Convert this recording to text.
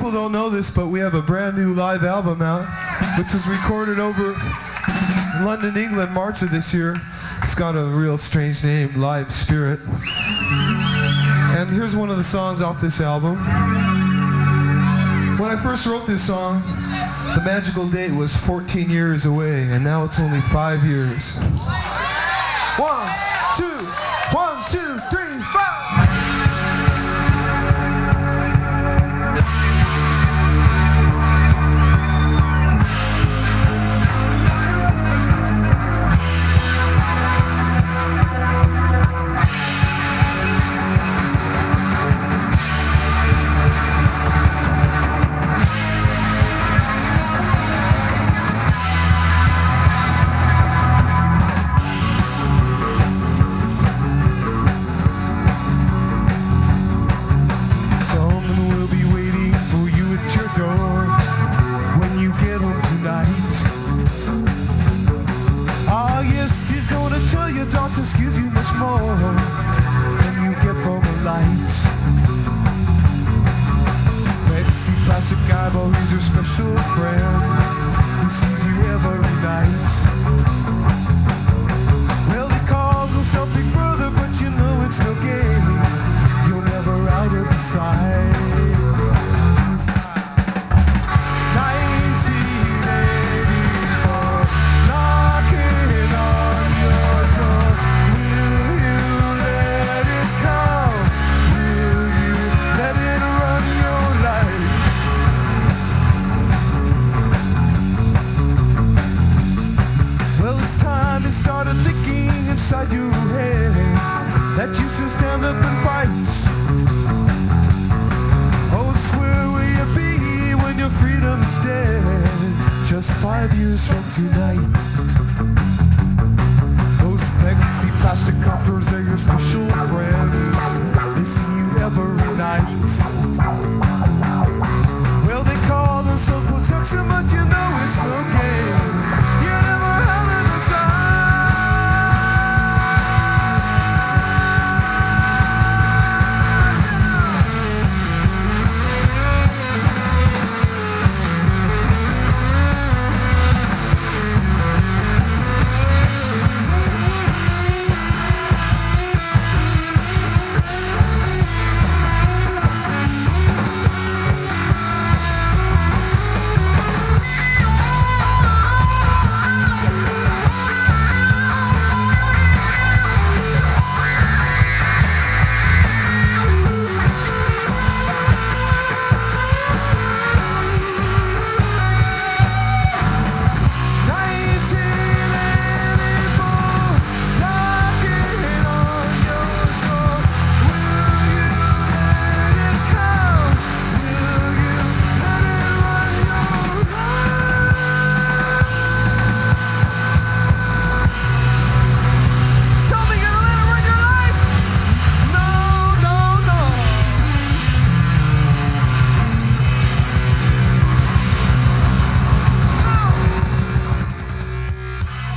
people don't know this, but we have a brand new live album out, which was recorded over in London, England, March of this year. It's got a real strange name, Live Spirit. And here's one of the songs off this album. When I first wrote this song, the magical date was 14 years away, and now it's only 5 years. 1, 2, 1, 2, 3, 5. Darkness gives you much more than you get from the light. Betsy Plastic Eyeball is your special friend who sees you every night. Well, he calls himself Big Brother, but you know it's no game. You'll never ride her beside. 1984, knocking on your door. Started thinking inside your head that you should stand up and fight. Oh, where will you be when your freedom is dead? Just 5 years from tonight. Those Pepsi plastic coppers are your special